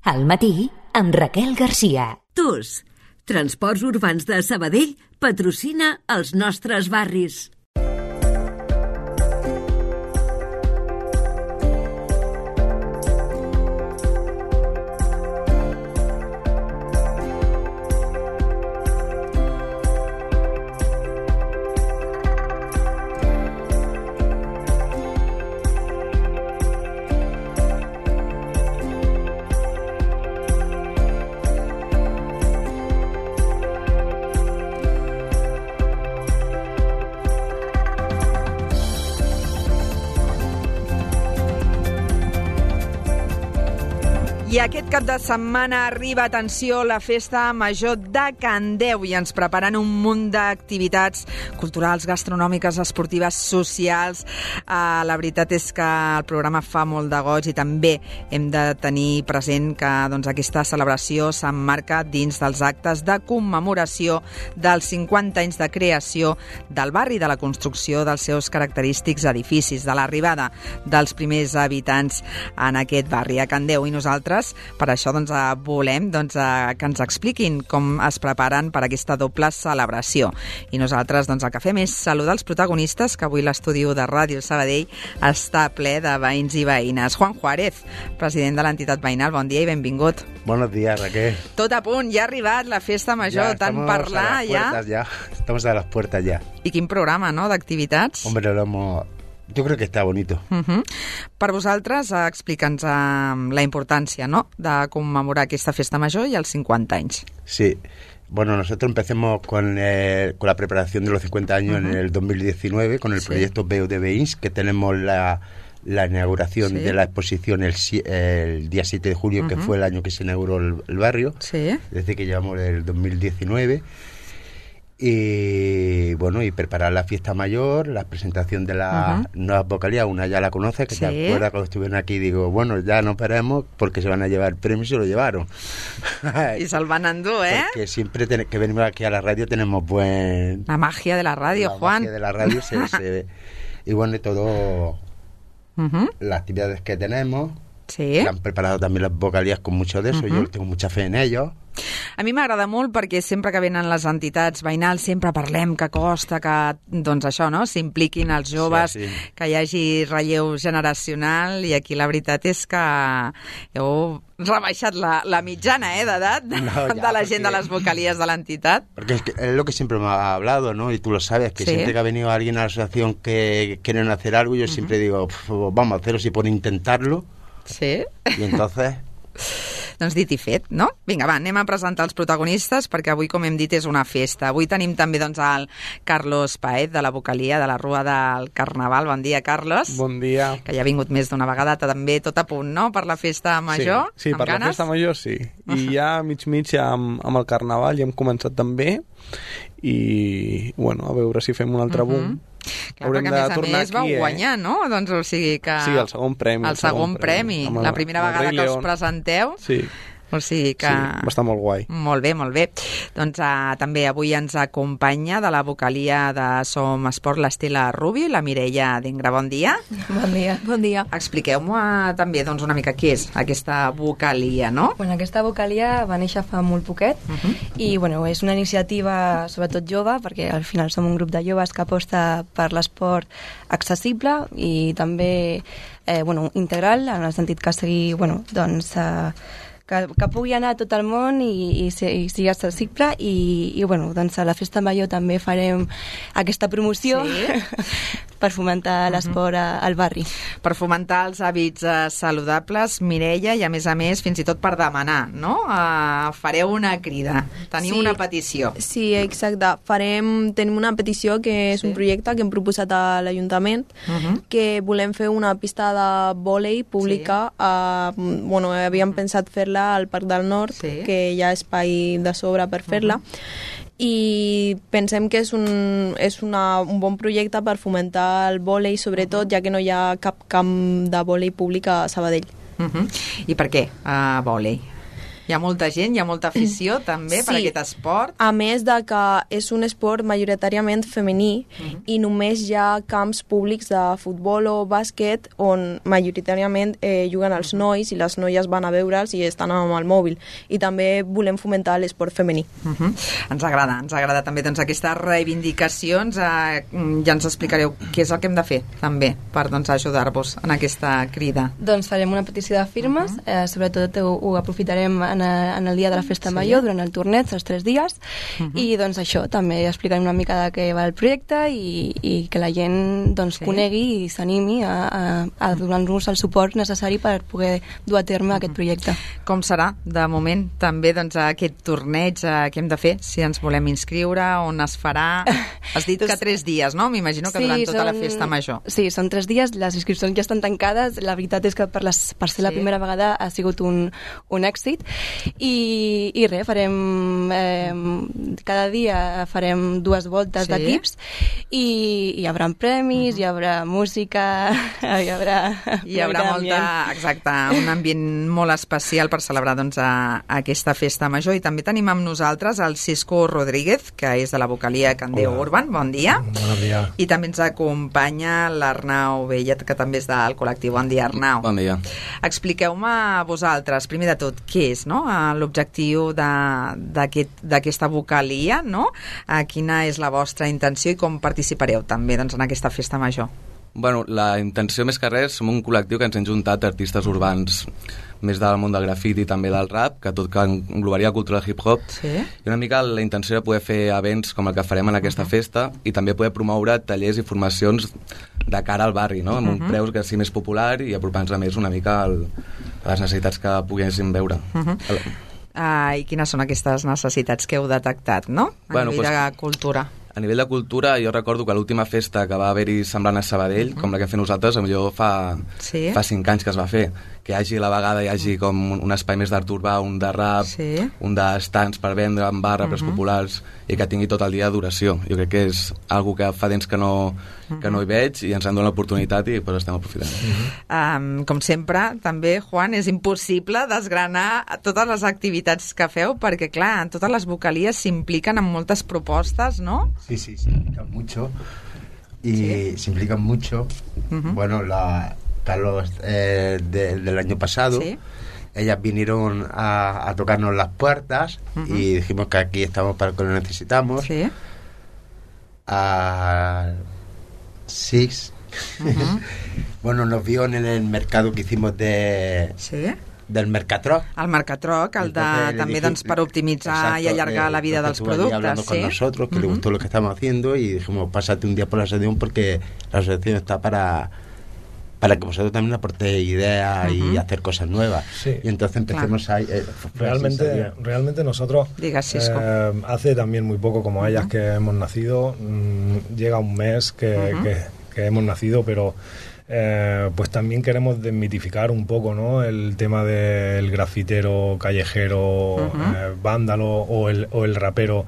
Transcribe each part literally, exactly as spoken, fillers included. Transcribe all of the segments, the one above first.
Al matí, amb Raquel Garcia. T U S, Transports Urbans de Sabadell, patrocina els nostres barris. I aquest cap de setmana arriba, atenció, la Festa Major de Candeu i ens preparen un munt d'activitats culturals, gastronòmiques, esportives, socials. Uh, la veritat és que el programa fa molt de goig i també hem de tenir present que doncs, aquesta celebració s'emmarca dins dels actes de commemoració dels cinquanta anys de creació del barri, de la construcció dels seus característics edificis, de l'arribada dels primers habitants en aquest barri, a Candeu. I nosaltres per això doncs, volem doncs, que ens expliquin com es preparen per aquesta doble celebració. I nosaltres doncs, el que fem és saludar els protagonistes, que avui l'estudi de Ràdio Sabadell està ple de veïns i veïnes. Juan Juárez, president de l'entitat veïnal, bon dia i benvingut. Buenos días, Raquel. Tot a punt, ja ha arribat la Festa Major, ja, tant parlar ja. ya. Estamos a las puertas ya. I quin programa, no?, d'activitats. Hombre, lo hemos... Yo creo que está bonito. Uh-huh. Per vosaltres, explica'ns uh, la importància, ¿no?, de commemorar aquesta Festa Major i els cinquanta anys. Sí. Bueno, nosotros empecemos con, eh, con la preparación de los cincuenta años uh-huh. en el dos mil diecinueve con el sí. proyecto B U D Veïns, que tenemos la, la inauguración sí. de la exposición el, el día siete de julio, uh-huh. que fue el año que se inauguró el, el barrio, sí. desde que llevamos el dos mil diecinueve. Y bueno, y preparar la fiesta mayor, la presentación de las uh-huh. nuevas vocalías. Una ya la conoce, que sí. se acuerda cuando estuvieron aquí. Digo, bueno, ya no paremos porque se van a llevar el premio y se lo llevaron. Y se el van a endur, ¿eh? Porque siempre ten- que venimos aquí a la radio tenemos buen... La magia de la radio, la Juan. La magia de la radio se, se ve. Y bueno, y todo... Uh-huh. Las actividades que tenemos. Sí. Que han preparado también las vocalías con mucho de eso. Uh-huh. Yo tengo mucha fe en ellos. A mi m'agrada molt perquè sempre que venen les entitats veïnals sempre parlem que costa que, doncs això, no?, s'impliquin els joves, sí, sí. que hi hagi relleu generacional, i aquí la veritat és que heu rebaixat la, la mitjana eh, d'edat no, ja, de la gent porque, de les vocalies de l'entitat. Porque es, que es lo que siempre me ha hablado, ¿no? Y tú lo sabes, que sí. siempre que ha venido alguien a la asociación que quieren hacer algo, yo uh-huh. siempre digo, vamos a hacerlo si por intentarlo. Sí. Y entonces... Doncs dit i fet, no? Vinga, va, anem a presentar els protagonistes, perquè avui, com hem dit, és una festa. Avui tenim també doncs, el Carlos Paez, de la vocalia de la Rua del Carnaval. Bon dia, Carlos. Bon dia. Que ja ha vingut més d'una vegada, també tot a punt, no?, per la festa major. Sí, sí per ganes? La festa major sí. I ja mig-mig ja amb, amb el Carnaval ja hem començat també. I, bueno, a veure si fem un altre uh-huh. boom. Clar, perquè a més a més vau eh? guanyar, no? Doncs o sigui que... Sí, el segon premi. El, el segon, segon premi. premi. La primera vegada que us presenteu. Sí. O sigui que... Sí, va estar molt guai. Molt bé, molt bé. Doncs uh, també avui ens acompanya de la vocalia de Som Esport l'Estela Rubio i la Mireia Dingra. Bon dia. Bon dia. Bon dia. Expliqueu-me també doncs, una mica què és aquesta vocalia, no? Bueno, aquesta vocalia va néixer fa molt poquet uh-huh. i bueno, és una iniciativa sobretot jove, perquè al final som un grup de joves que aposta per l'esport accessible i també eh, bueno, integral, en el sentit que sigui, bueno, doncs... Eh, Que, que pugui anar a tot el món i, i, i sigui accessible i, i bueno, doncs a la Festa Major també farem aquesta promoció sí. per fomentar l'esport uh-huh. al barri. Per fomentar els hàbits uh, saludables, Mireia, i a més a més fins i tot per demanar, no? Uh, fareu una crida, teniu sí. una petició. Sí, exacte. Farem, tenim una petició que és sí. un projecte que hem proposat a l'Ajuntament uh-huh. que volem fer una pista de vòlei pública. Sí. Uh, bueno, havíem pensat fer-la al Parc del Nord, sí. que hi ha espai de sobre per fer-la. Uh-huh. I pensem que és un, és una, un bon projecte per fomentar el vòlei, sobretot, ja que no hi ha cap camp de vòlei públic a Sabadell. Uh-huh. I per què uh, vòlei? Hi ha molta gent, hi ha molta afició també per Sí. aquest esport. A més de que és un esport majoritàriament femení Mhm. i només hi ha camps públics de futbol o bàsquet on majoritàriament eh, juguen els nois i les noies van a veure'ls i estan amb el mòbil. I també volem fomentar l'esport femení. Uh-huh. Ens agrada, ens agrada també doncs, aquestes reivindicacions. Eh, ja ens explicareu què és el que hem de fer també per doncs, ajudar-vos en aquesta crida. Doncs farem una petició de firmes, uh -huh. eh, sobretot ho, ho aprofitarem en, a, en el dia de la Festa Sí. Major, durant el torneig, els tres dies, Uh -huh. i doncs això, també explicarem una mica de què va el projecte i, i que la gent doncs, Sí. conegui i s'animi a, a, a donar-nos el suport necessari per poder dur a terme uh -huh. aquest projecte. Com serà, de moment, també doncs, aquest torneig eh, que hem de fer, si ens volem inscriure, on es farà? Has dit que tres dies, no? M'imagino que durant tota la Festa Major. Sí, són tres dies, les inscripcions ja estan tancades, la veritat és que per, les, per ser la Sí. primera vegada ha sigut un, un èxit, i, i res, farem eh, cada dia farem dues voltes Sí. d'equips i hi haurà premis, uh -huh. hi haurà música, hi haurà... Hi haurà una mica molta, d'ambient. exacte, un ambient molt especial per celebrar doncs, a, a aquesta Festa Major. I també tenim amb nosaltres el Cisco Rodríguez, que és de la vocalia Candeu Hola. Urban. Bon dia. Buenos días. I també ens acompanya l'Arnau Bellet, que també és del col·lectiu. Bon dia, Arnau. Bon dia. Expliqueu-me vosaltres, primer de tot, què és no? eh, l'objectiu de- d'aquest- d'aquesta vocalia, no? Eh, quina és la vostra intenció i com participareu també doncs, en aquesta Festa Major? Bueno, la intenció més que res, som un col·lectiu que ens hem juntat artistes urbans més del món del grafiti i també del rap, que tot que englobaria la cultura del hip-hop. Sí. I una mica la intenció era poder fer events com el que farem en aquesta uh-huh. festa i també poder promoure tallers i formacions de cara al barri, no? Amb un Uh-huh. preu que sigui més popular i apropant-nos més una mica al, a les necessitats que poguéssim veure. Uh-huh. El- Ah, I quines són aquestes necessitats que heu detectat, no? A Bueno, nivell pues- de cultura. A nivell de cultura, jo recordo que l'última festa que va haver-hi semblant a Sabadell, uh-huh. com la que hem fet nosaltres, potser fa, Sí. fa cinc anys que es va fer, que hi hagi a la vegada hi hagi com un, un espai més d'art urbà, un de rap, Sí. un d'estants per vendre, en bar, rapers Uh-huh. populars, i que tingui tot el dia de duració. Jo crec que és algo que fa temps que no, que no hi veig i ens han donat l'oportunitat i pues, estem aprofitant. Um, com sempre, també, Juan, és impossible desgranar totes les activitats que feu, perquè, clar, en totes les vocalies s'impliquen en moltes propostes, no? Sí, sí, se implican mucho. Y Sí. se implican mucho. Ujú. Bueno, la Carlos eh, de- del año pasado, Sí. ellas vinieron a, a tocarnos las puertas Ujú. y dijimos que aquí estamos para lo que necesitamos. Sí. A Six. Ujú. Bueno, nos vio en el mercado que hicimos de Sí. del Mercatroc. El Mercatroc, el de, Entonces le també dije- doncs, per optimitzar Exacto, i allargar eh, la vida entonces dels estuvo allí hablando productes. con Sí? nosotros, que le Ujú. gustó lo que estamos haciendo y dijimos, pásate un día por la asociación porque la asociación está para para que vosotros también aportéis ideas y Ujú. hacer cosas nuevas. Sí. Y entonces empecemos a... eh, fue así, Realmente, salió. realmente nosotros, Diga, Sisco. eh, hace también muy poco, como ellas que hemos nacido, mm, llega un mes que, Ujú. que- que hemos nacido, pero eh, pues también queremos desmitificar un poco, ¿no? El tema del grafitero, callejero, Ujú. eh, vándalo o el, o el rapero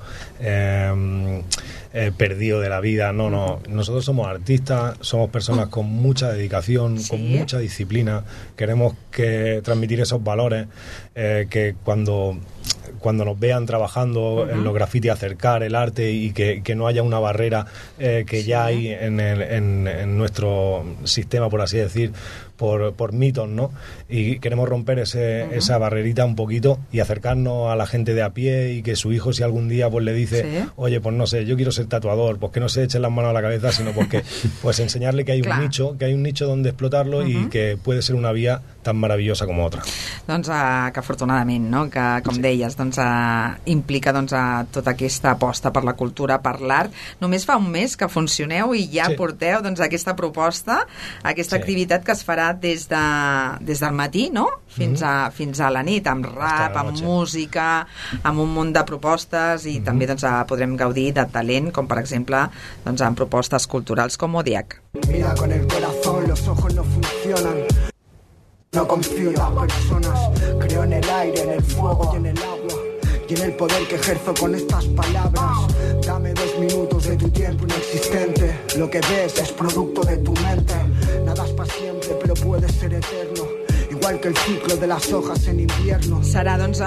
eh, eh, perdido de la vida. No, no. Nosotros somos artistas, somos personas con mucha dedicación, Sí. con mucha disciplina. Queremos que transmitir esos valores eh, que cuando cuando nos vean trabajando Ujú. en los grafitis, acercar el arte y que, que no haya una barrera eh, que ya hay en, el- en, en nuestro sistema, por así decir, por, por mitos, ¿no? Y queremos romper ese, Ujú. esa barrerita un poquito y acercarnos a la gente de a pie y que su hijo, si algún día pues le dice, Sí. oye, pues no sé, yo quiero ser tatuador, pues que no se echen las manos a la cabeza, sino porque pues enseñarle que hay Clar. un nicho, que hay un nicho donde explotarlo y Ujú. que puede ser una vía tan maravillosa como otra. Doncs uh, que afortunadament, no? que com sí. deies, doncs, uh, implica doncs, uh, tota aquesta aposta per la cultura, per l'art. Només fa un mes que funcioneu i ja Sí. porteu doncs, aquesta proposta, aquesta Sí. activitat que es farà des, de, des del matí, no? Fins, a, fins a la nit, amb rap, la amb noche. música, amb un munt de propostes i també doncs, uh, podrem gaudir de talent, com per exemple doncs, amb propostes culturals com Odiac. Mira con el corazón, los ojos no funcionan. No confío en las personas, creo en el aire, en el fuego y en el agua. Y en el poder que ejerzo con estas palabras. Dame dos minutos de tu tiempo inexistente. Lo que ves es producto de tu mente. Nada es para siempre, pero puede ser eterno. Igual igual que el ciclo de las hojas en invierno. Serà, doncs,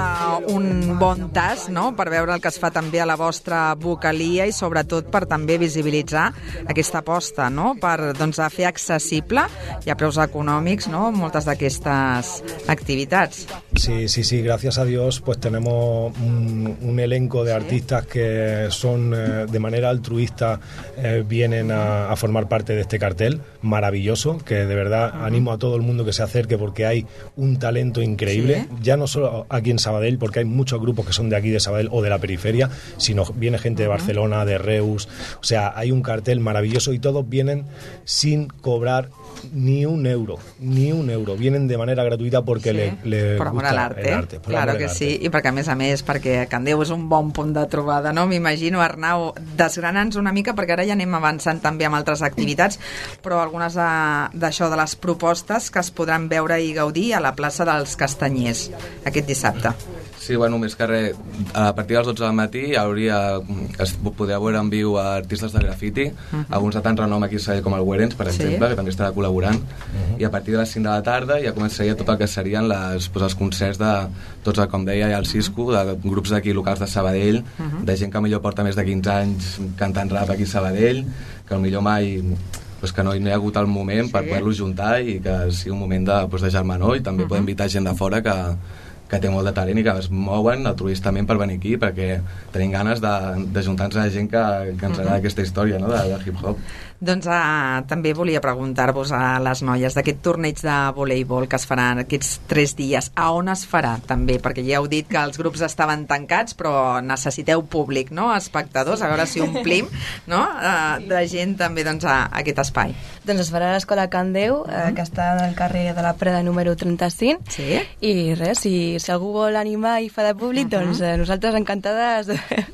un bon tas, no?, per veure el que es fa també a la vostra vocalia i, sobretot, per també visibilitzar aquesta aposta, no?, per, doncs, a fer accessible i a preus econòmics, no?, moltes d'aquestes activitats. Sí, sí, sí, gracias a Dios pues tenemos un, un elenco de artistas que son eh, de manera altruista eh, vienen a, a formar parte de este cartel maravilloso, que de verdad uh-huh. animo a todo el mundo que se acerque porque hay un talento increíble, ¿sí? Ya no solo aquí en Sabadell, porque hay muchos grupos que son de aquí de Sabadell o de la periferia, sino viene gente de Barcelona, de Reus, o sea, hay un cartel maravilloso y todos vienen sin cobrar ni un euro, ni un euro, vienen de manera gratuïta perquè sí, le, le per amor a l'arte, claro que sí, i perquè a més a més, perquè Candeu és un bon punt de trobada, no? M'imagino, Arnau, desgrana'ns una mica, perquè ara ja anem avançant també amb altres activitats, però algunes d'això, de les propostes que es podran veure i gaudir a la plaça dels Castanyers aquest dissabte. Sí, bueno, més que res, a partir dels dotze del matí hauria, es podria veure en viu a artistes de grafiti, uh-huh. alguns de tant renom aquí a Sabadell com el Werens, per exemple, sí. que també estarà col·laborant, uh-huh. i a partir de les cinc de la tarda ja començaria tot el que serien les, pues, els concerts de tots, com deia, ja el Cisco, de grups d'aquí locals de Sabadell, uh-huh. de gent que millor porta més de quinze anys cantant rap aquí a Sabadell, que millor mai pues que no, no hi ha hagut el moment sí. per poder-los juntar i que sigui un moment de, pues, de germanor, i també uh-huh. poder invitar gent de fora que que té molt de talent i que es mouen altruistament per venir aquí perquè tenim ganes de, de juntar-nos a la gent que, que ens agrada aquesta història, no?, de, de hip-hop. Doncs uh, també volia preguntar-vos a les noies d'aquest torneig de voleibol que es farà aquests tres dies. A on es farà, també? Perquè ja heu dit que els grups estaven tancats, però necessiteu públic, no?, espectadors, a veure si omplim, no?, uh, de gent també, doncs, a, a aquest espai. Doncs es farà a l'Escola Candeu, uh, que està al carrer de la Preda número trenta-cinc, sí? I res, si, si algú vol animar i fa de públic, uh-huh. doncs eh, nosaltres encantades.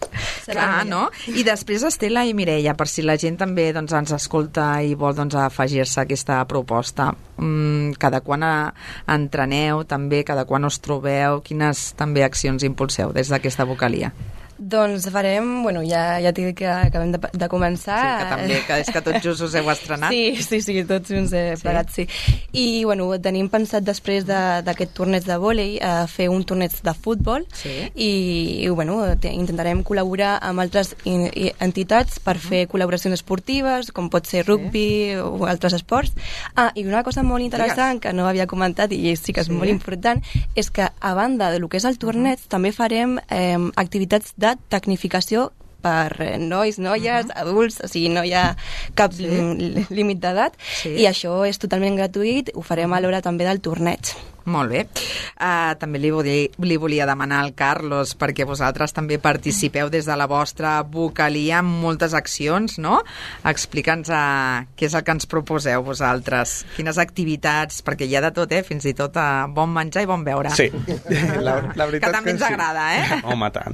Clar, no? I després Estela i Mireia, per si la gent també, doncs, ens escolta i vol, doncs, afegir-se a aquesta proposta. Mm, cada quan a, entreneu també, cada quan us trobeu, quines també accions impulseu des d'aquesta vocalia? Doncs farem, bueno, ja, ja t'he dit que acabem de, de començar. Sí, que també, que és que tots just us heu estrenat. Sí, sí, sí, tots uns he sí. parat, sí. I, bueno, tenim pensat després d'aquest de, torneig de vòlei eh, fer un torneig de futbol sí. i, i, bueno, te, intentarem col·laborar amb altres in, i, entitats per fer col·laboracions esportives, com pot ser rugby sí. o altres esports. Ah, i una cosa molt interessant que no havia comentat i sí que és sí. molt important, és que a banda de lo que és el torneig, uh-huh. també farem eh, activitats de tecnificació per nois, noies, uh-huh. adults, o sigui, no hi ha cap sí. límit d'edat sí. i això és totalment gratuït, ho farem a l'hora també del torneig. Molt bé. Uh, també li volia, li volia demanar al Carlos, perquè vosaltres també participeu des de la vostra vocalia en moltes accions, no? Explica'ns uh, què és el que ens proposeu vosaltres, quines activitats, perquè hi ha de tot, eh? Fins i tot uh, bon menjar i bon beure. Sí, la, la veritat que també que ens sí. agrada, eh? Home, tant.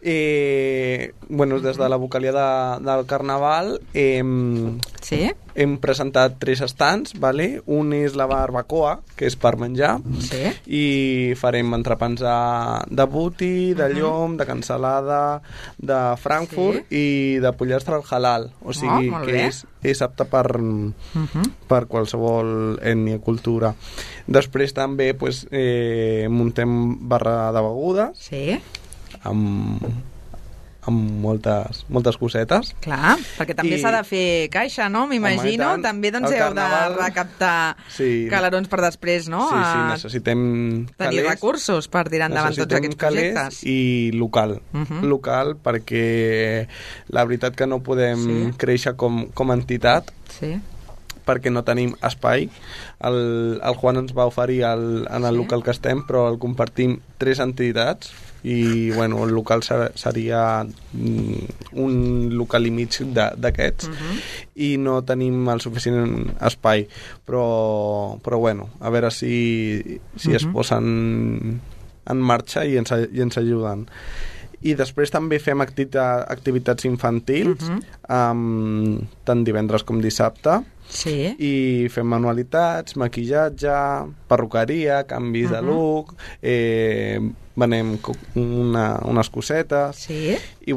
Eh, bueno, des de la vocalia de, del Carnaval eh, sí? hem presentat tres estants, vale? Un és la barbacoa, que és per menjar, sí? i farem entrepans de buti, de llom, de cansalada, de Frankfurt sí? i de pollastre al halal, o sigui oh, que és, és apte per, uh-huh. per qualsevol ètnia, cultura. Després també pues, eh, muntem barra de beguda sí? amb amb moltes, moltes cosetes. Clar, perquè també I... s'ha de fer caixa, no? M'imagino. Home, també doncs, heu carnaval... de recaptar sí. calarons per després, no? Sí, sí, necessitem tenir calés, recursos per tirar endavant tots aquests projectes. I local. Uh-huh. Local perquè la veritat que no podem sí. créixer com, com a entitat sí. perquè no tenim espai. El, el Juan ens va oferir el, en el sí. local que estem, però el compartim tres entitats i bueno, el local seria un local i mig d'aquests uh-huh. i no tenim el suficient espai, però, però bueno, a veure si, si uh-huh. es posen en marxa i ens, i ens ajuden. I després també fem activita, activitats infantils uh-huh. um, tant divendres com dissabte sí. i fem manualitats, maquillatge, perruqueria, canvis uh-huh. de look, eh, venem una, unes cosetes sí. i bueno,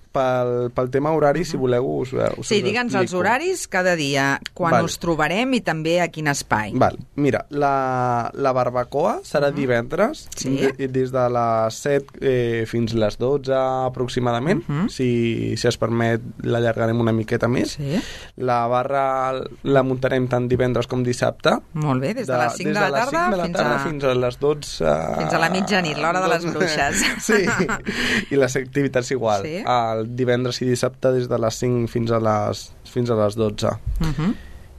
pel, pel tema horari, si voleu, us, us Sí, digue'ns els horaris cada dia, quan Val. us trobarem i també a quin espai. Val. Mira, la, la barbacoa serà divendres, Sí. de, des de les set eh, fins a les dotze aproximadament. Uh -huh. si, si es permet, l'allargarem una miqueta més. Sí. La barra la muntarem tant divendres com dissabte. Molt bé, des de, de les cinc de, des la les tarda, cinc de la fins, tarda a... fins a les dotze... fins a la mitjanit, l'hora de les bruixes. Sí, i les activitats igual. Sí. El divendres i dissabte des de les cinc fins a les, fins a les dotze. Uh -huh.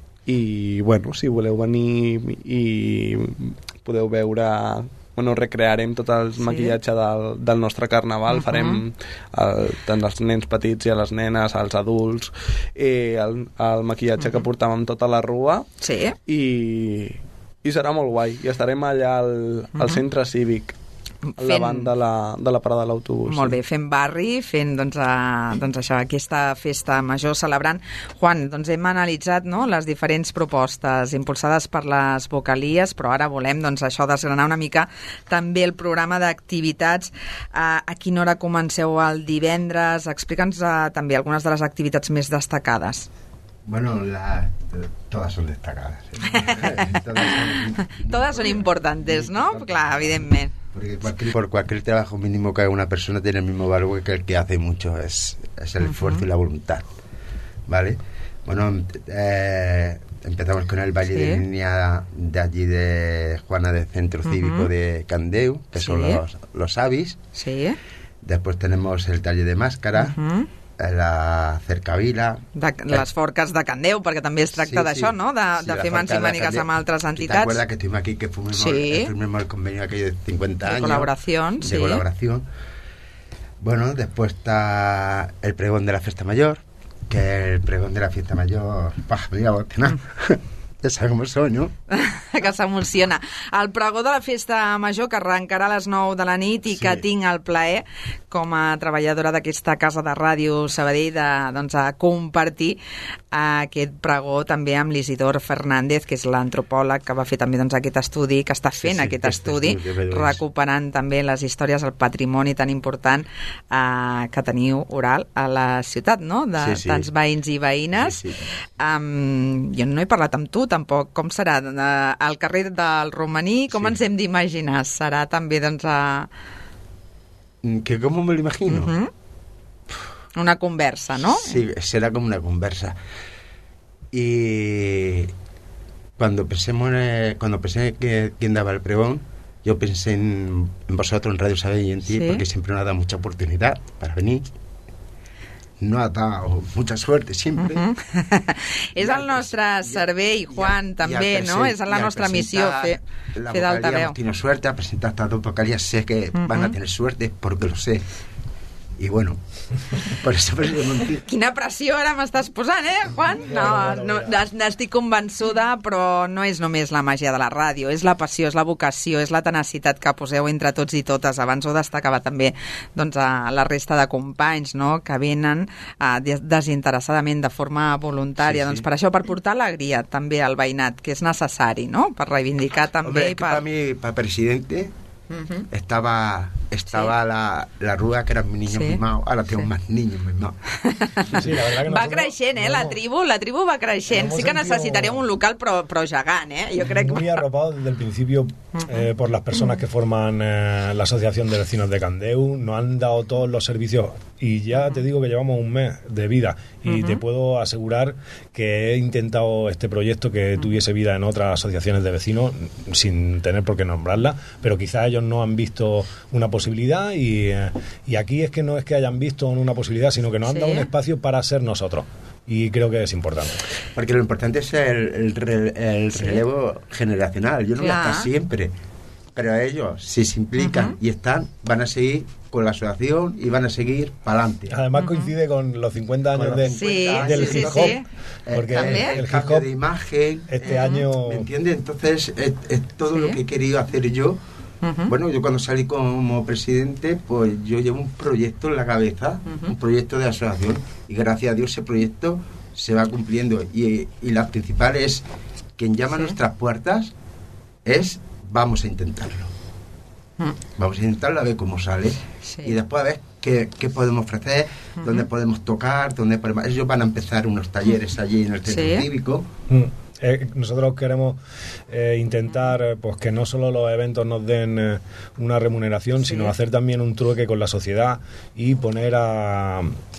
I, bueno, si voleu venir i podeu veure... Bueno, recrearem tot el Sí. maquillatge del, del nostre carnaval. Uh-huh. Farem el, tant als nens petits i a les nenes, als adults, eh, el, el maquillatge uh-huh. que portàvem tota la rua. Sí. I, i serà molt guai. I estarem allà al, al Uh-huh. centre cívic, al Fent- davant de la, de la parada de l'autobús. Molt bé, fent barri, fent doncs, a, doncs això, aquesta festa major, celebrant. Juan, doncs hem analitzat, no?, les diferents propostes impulsades per les vocalies, però ara volem doncs, això desgranar una mica també el programa d'activitats. A, a quina hora comenceu el divendres? Explica'ns uh, també algunes de les activitats més destacades. Bueno, la, todas son destacadas. ¿eh? todas, son, Todas son importantes, ¿no? Clar, evidentment. Porque cualquier, por cualquier trabajo mínimo que haga una persona tiene el mismo valor que el que hace mucho, es, es el esfuerzo uh-huh. y la voluntad, ¿vale? Bueno, eh, empezamos con el baile Sí. de línea de allí de Juana del Centro Uh-huh. Cívico de Candeu, que Sí. son los, los avis. Sí. Después tenemos el taller de máscara, Uh-huh. la cercavila... De, les forques de Candeu, perquè també es tracta Sí, d'això, sí. no?, de, Sí, de la fer mans forca i de mànigues Candeu. amb altres ¿Te entitats. acuerdas que estuvimos aquí, que firmemos, Sí. eh, firmemos el convenio aquello de cincuenta De años? colaboración, de sí. colaboración. Bueno, después está el pregón de la fiesta mayor, que el pregón de la fiesta mayor... Pah, me iba a botenar. Ja sabeu com són, no? Que s'emociona. El pregó de la festa major, que arrencarà a les nou de la nit i Sí. que tinc el plaer, com a treballadora d'aquesta casa de ràdio Sabadell, de doncs, a compartir aquest pregó també amb l'Isidor Fernández, que és l'antropòleg que va fer també doncs, aquest estudi, que està fent Sí, sí, aquest aquest estudi, estudi, veus. recuperant també les històries, el patrimoni tan important eh, que teniu oral a la ciutat, no?, de Sí, sí. tants veïns i veïnes. Sí, sí. Um, jo no he parlat amb tu tampoc. Com serà? Uh, al carrer del Romaní, com Sí. ens hem d'imaginar? Serà també, doncs, a... Que com me lo imagino. Uh-huh. Una conversa, ¿no? Sí, será como una conversa. Y cuando pensemos en, cuando pensé que quién daba el pregón, yo pensé en, en vosotros, en Radio Sabadell y en ti, Sí. porque siempre nos ha dado mucha oportunidad para venir. No ha dado mucha suerte siempre. Uh-huh. És el nostre servei, Juan, Y també, al no? presen- És la y al nostra missió, presentar fer, la fer vocalía d'altaveu. hemos tenido suerte, a presentar estas dos vocalías sé que Uh-huh. van a tener suerte, porque lo sé. Y bueno, por eso me lo monté. Quina pressió ara m'estàs posant, eh, Juan? No, no, n'estic convençuda, però no és només la màgia de la ràdio, és la passió, és la vocació, és la tenacitat que poseu entre tots i totes. Abans ho destacava també doncs, a la resta de companys, no?, que venen uh, desinteressadament, de forma voluntària. Sí, sí. Doncs per això, per portar alegria també al veïnat, que és necessari, no?, per reivindicar també... Hombre, es i que per... para mí, para presidente, Uh-huh. estaba estaba Sí. la, la Rúa, que eran mis niños Sí. mimados, ahora tengo Sí. más niños mimados. Sí, la verdad que Va nosotros creixent, eh, nos la hemos- tribu, la tribu va creixent. Nos Sí que hemos necessitarem sentido un local però, però gegant, eh? Jo crec muy que... arropados desde el principio eh, por las personas que forman eh, la Asociación de Vecinos de Candeu. Nos han dado todos los servicios y ya te digo que llevamos un mes de vida y te puedo asegurar que he intentado este proyecto que tuviese vida en otras asociaciones de vecinos sin tener por qué nombrarla, pero quizás ellos no han visto una posibilidad y, eh, y aquí es que no es que hayan visto una posibilidad, sino que nos han Sí. dado un espacio para ser nosotros. Y creo que es importante. Porque lo importante es el, el, re- el Sí. relevo generacional. Yo no voy a Claro. estar siempre, pero ellos, si se implican Ujú. y están, van a seguir con la asociación y van a seguir para adelante. Además coincide con los cincuenta años Con de, los Sí, del sí, hip sí, hop, sí. porque También. el, el hip cambio hop de imagen, este Eh, año ¿me entiendes? Entonces es, es todo Sí. lo que he querido hacer yo. Ujú. Bueno, yo cuando salí como presidente, pues yo llevo un proyecto en la cabeza, Ujú. un proyecto de asociación, y gracias a Dios ese proyecto se va cumpliendo. Y, y la principal es, quien llama Sí. a nuestras puertas, es vamos a intentarlo. Mm. Vamos a intentarlo a ver cómo sale. Sí. Y después a ver qué, qué podemos ofrecer, uh-huh. dónde podemos tocar, dónde podemos... Ellos van a empezar unos talleres allí en el centro ¿Sí? cívico. Mm. Eh, nosotros queremos eh, intentar eh, pues que no solo los eventos nos den eh, una remuneración, sí. sino hacer también un trueque con la sociedad y poner a,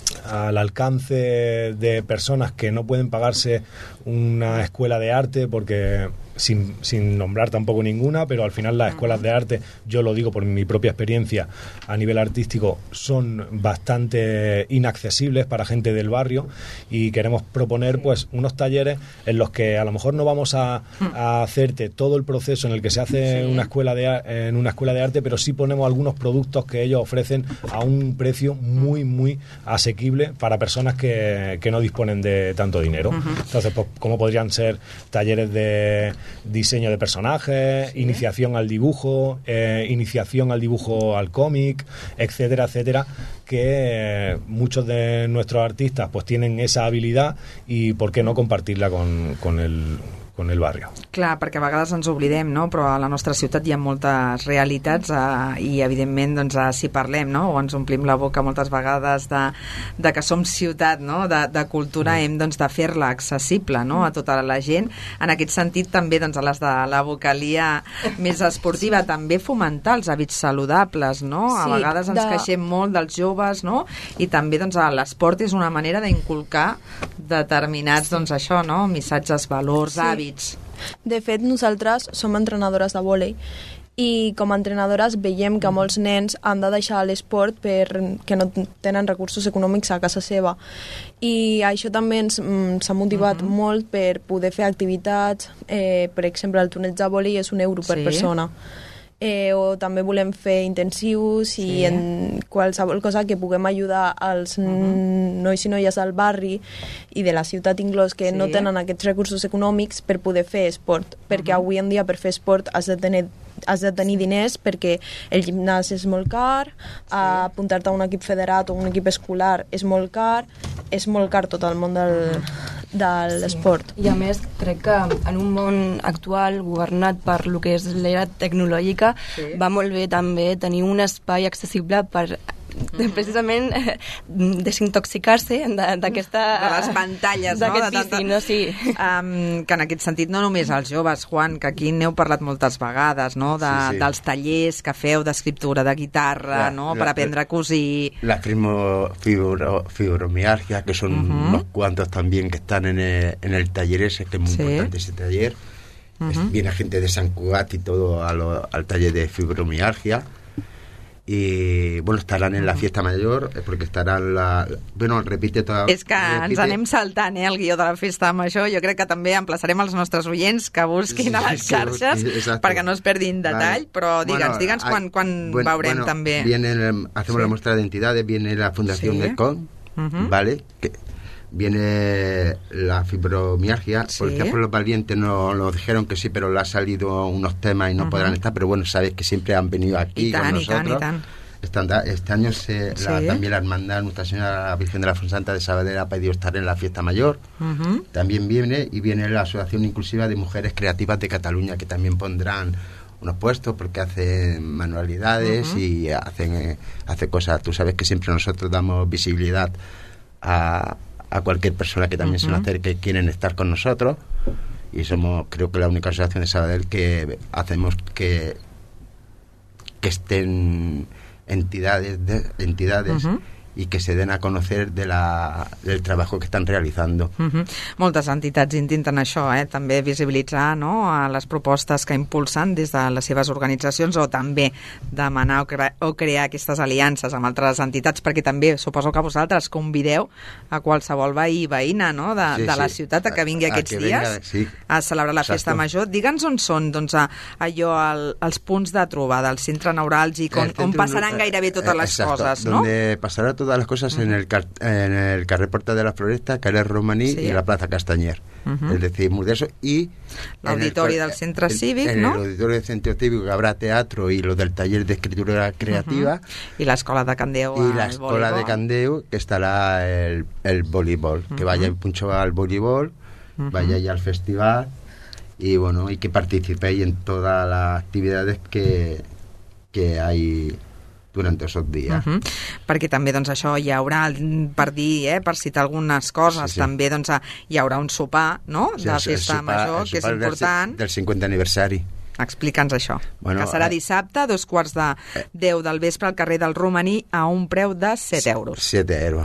al alcance de personas que no pueden pagarse una escuela de arte, porque sin, sin nombrar tampoco ninguna, pero al final las escuelas de arte, yo lo digo por mi propia experiencia a nivel artístico, son bastante inaccesibles para gente del barrio, y queremos proponer pues unos talleres en los que a lo mejor no vamos a, a hacerte todo el proceso en el que se hace sí. una escuela de, en una escuela de arte, pero sí ponemos algunos productos que ellos ofrecen a un precio muy muy asequible para personas que, que no disponen de tanto dinero. Uh-huh. Entonces, pues, como podrían ser talleres de diseño de personajes, sí. iniciación al dibujo, eh, iniciación al dibujo al cómic, etcétera, etcétera, que eh, muchos de nuestros artistas pues tienen esa habilidad, y por qué no compartirla con, con el con el barrio. Clar, perquè a vegades ens oblidem, no? Però a la nostra ciutat hi ha moltes realitats eh, i evidentment doncs, eh, si parlem, no? O ens omplim la boca moltes vegades de, de que som ciutat, no? de, de cultura, mm. hem doncs, de fer-la accessible, no? a tota la gent. En aquest sentit també doncs, a les de la vocalia més esportiva també fomentar els hàbits saludables, no? Sí, a vegades ens de... queixem molt dels joves, no? I també doncs, l'esport és una manera d'inculcar determinats doncs, això, no? missatges, valors, sí. hàbits. De fet, nosaltres som entrenadores de vòlei i com a entrenadores veiem que molts nens han de deixar l'esport perquè no tenen recursos econòmics a casa seva, i això també ens mm, s'ha motivat uh-huh. molt per poder fer activitats, eh, per exemple el torneig de vòlei és un euro per sí. persona. Eh, o també volem fer intensius i sí. en qualsevol cosa que puguem ajudar als uh-huh. nois i noies del barri i de la ciutat inclòs que sí. no tenen aquests recursos econòmics per poder fer esport, perquè uh-huh. avui en dia per fer esport has de tenir has de tenir diners, perquè el gimnàs és molt car, sí. apuntar-te a un equip federat o un equip escolar és molt car, és molt car tot el món del, de l'esport. Sí. I a més, crec que en un món actual governat per lo que és l'era tecnològica, sí. va molt bé també tenir un espai accessible per de, precisament eh, desintoxicar-se d'aquesta... De les pantalles, no? D'aquest vici, no? Sí. Um, que en aquest sentit no només els joves, Juan, que aquí n'heu parlat moltes vegades, no? De, sí, sí. dels tallers que feu d'escriptura, de guitarra, la, no? La, per aprendre a cosir... La fibro, fibromialgia, que son uh-huh. unos cuantos también que están en el, en el taller ese, que es muy sí. importante ese taller. Uh-huh. Es, viene gente de San Cugat y todo a lo, al taller de fibromialgia. I, bueno, estaran en la fiesta mayor, porque estarán la... Bueno, repite toda... És que repite... ens anem saltant, eh, el guió de la festa major. Jo crec que també emplaçarem els nostres oients que busquin sí, a les xarxes sí, perquè no es perdin detall, vale. Però digue'ns, bueno, digue'ns quan, quan bueno, veurem bueno, també. Viene, hacemos sí. la muestra de entidades, viene la Fundación sí. del C O N, uh-huh. ¿vale? Que viene la fibromialgia, sí. porque por los valientes nos lo dijeron que sí, pero le ha salido unos temas y no uh-huh. podrán estar, pero bueno, sabes que siempre han venido aquí y con tan, nosotros. Y tan, y tan. Este año se, sí. la, también la hermandad Nuestra Señora la Virgen de la Fuensanta de Sabadell ha pedido estar en la fiesta mayor. Uh-huh. También viene, y viene la Asociación Inclusiva de Mujeres Creativas de Cataluña, que también pondrán unos puestos porque hacen manualidades uh-huh. y hacen, eh, hacen cosas. Tú sabes que siempre nosotros damos visibilidad a a cualquier persona que también uh-huh. se nos acerque, quieren estar con nosotros, y somos, creo que la única asociación de Sabadell que hacemos que que estén entidades de, entidades uh-huh. i que se den a conocer de la, del trabajo que estan realitzando. Uh-huh. Moltes entitats intenten això, eh? també visibilitzar, no? a les propostes que impulsen des de les seves organitzacions, o també demanar o, cre- o crear aquestes aliances amb altres entitats, perquè també suposo que vosaltres convideu a qualsevol veí i veïna, no? de, sí, de la sí. ciutat a que vingui a, aquests a dies venga, sí. a celebrar la Exacto. Festa Major. Digue'ns on són doncs, a, allò, el, els punts de trobada, el centre neuràlgic, on, on passaran gairebé totes les Exacto. coses, no? Donde pasará todas las cosas uh-huh. en el car- en el carrer Porta de la Floresta, carrer Romaní sí. y la Plaza Castañer. Uh-huh. Es decir, muy de eso. Y l'auditori del centre cívic, en, ¿no? En el auditorio del centro cívico habrá teatro y lo del taller de escritura creativa. Uh-huh. Y la escuela de Candeu. Y la escuela de Candeu, que estará el, el voleibol. Uh-huh. Que vaya mucho al voleibol, uh-huh. vaya ya al festival y bueno, y que participéis en todas las actividades que, que hay durant esos dies. Uh -huh. Perquè també doncs, això hi haurà, per dir, eh, per citar algunes coses, sí, sí. també doncs, hi haurà un sopar, no?, sí, de festa sopar, major, que és important. Del cinquanta aniversari. Explica'ns això, bueno, que serà eh, dissabte, dos quarts de deu del vespre al carrer del Romaní a un preu de set euros. siete euros.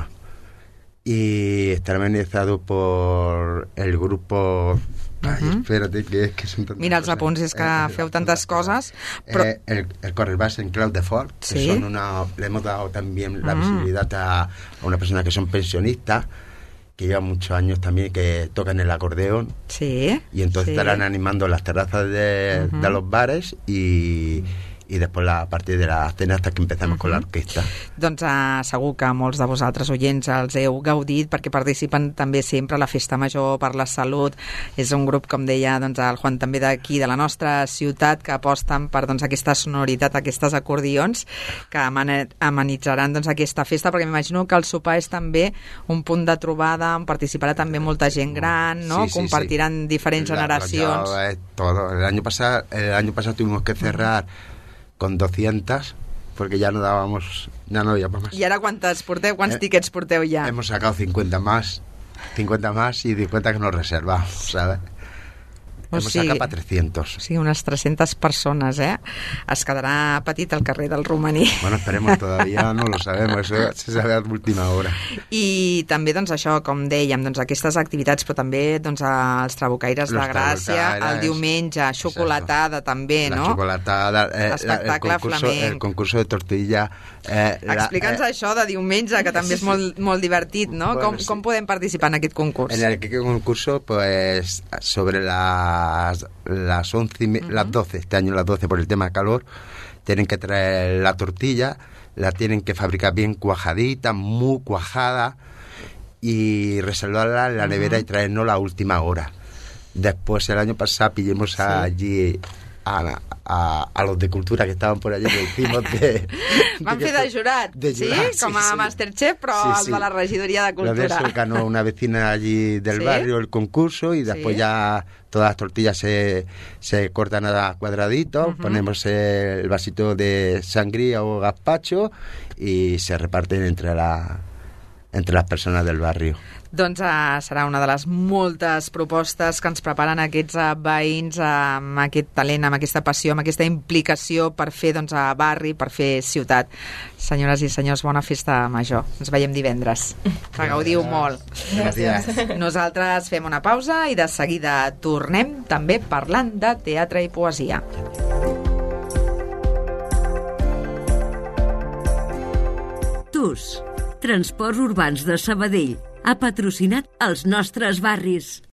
Y estará organizado por el grupo... Ai, uh -huh. espérate, que és que són tantes Mira, els apunts, és que eh, feu tantes coses. Però... Eh, el, el Correbas en Clau de Fort, ¿sí? Que son una, le hemos dado también la mm. visibilidad a, a una persona que son pensionistas, que llevan muchos años también, que tocan el acordeón. Sí. Y entonces sí. estarán animando las terrazas de, uh -huh. de los bares y... i després a partir de la cena hasta que empezamos uh -huh. con la orquesta. Doncs uh, segur que molts de vosaltres oients els heu gaudit perquè participen també sempre a la Festa Major per la Salut. És un grup, com deia doncs, el Juan, també d'aquí, de la nostra ciutat, que aposten per doncs, aquesta sonoritat, aquestes acordions que amenitzaran doncs, aquesta festa, perquè m'imagino que el sopar és també un punt de trobada on participarà també molta gent gran, no? Sí, sí, compartiran sí. diferents la, generacions. La, todo. El año pasado, el año pasado tuvimos que cerrar uh-huh. con doscientas, porque ya no dábamos, ya no había más. ¿Y ahora cuántas porteu? ¿Cuántos eh, tickets porteu ya? Hemos sacado cincuenta más, cincuenta más y cincuenta que nos reservamos, ¿sabes? O Hemos sigui, sacado para trescientos. O sigui, unes tres-centes persones, eh? Es quedarà petit al carrer del Romaní. Bueno, esperemos, todavía no lo sabemos, eso se sabe a última hora. I també, doncs, això, com dèiem, doncs, aquestes activitats, però també doncs, els trabucaires de Gràcia, el diumenge, xocolatada també, la no? La xocolatada, eh, espectacle el concurso, flamenc. El concurso de tortilla. Eh, Explica'ns eh, això de diumenge, que també és molt, molt divertit, no? Bueno, com, sí. com podem participar en aquest concurs? En el concurso, pues, sobre la Las, las once y me, uh-huh. las doce, este año las doce por el tema de calor, tienen que traer la tortilla, la tienen que fabricar bien cuajadita, muy cuajada, y reservarla en la uh-huh. nevera y traernos la última hora. Después, el año pasado, pillemos sí. allí a, a, a los de cultura que estaban por allí, que hicimos de... Van fer de jurat, de jurat sí? Com a sí, Masterchef, però sí, sí. els de la regidoria de cultura. De eso ganó una vecina allí del ¿sí? barrio el concurso y después ¿sí? ya todas las tortillas se, se cortan a cuadraditos, uh-huh. ponemos el vasito de sangría o gazpacho y se reparten entre la... entre les persones del barri. Doncs uh, serà una de les moltes propostes que ens preparen aquests uh, veïns uh, amb aquest talent, amb aquesta passió, amb aquesta implicació per fer doncs, uh, barri, per fer ciutat. Senyores i senyors, bona festa major. Ens veiem divendres. Que gaudiu molt. Gràcies. Nosaltres fem una pausa i de seguida tornem també parlant de teatre i poesia. T U S, Transports Urbans de Sabadell, ha patrocinat els nostres barris.